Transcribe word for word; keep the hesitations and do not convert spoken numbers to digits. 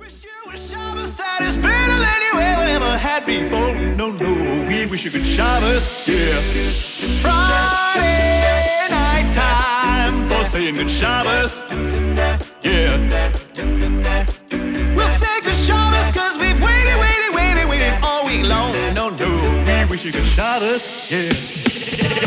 Wish you a Shabbos that is better than you ever, ever had before. No, no, we wish you good Shabbos, yeah. Friday night time for saying good Shabbos, yeah. We'll say good Shabbos cause we've waited, waited, waited, waited all week long. No, no, we wish you good Shabbos, yeah.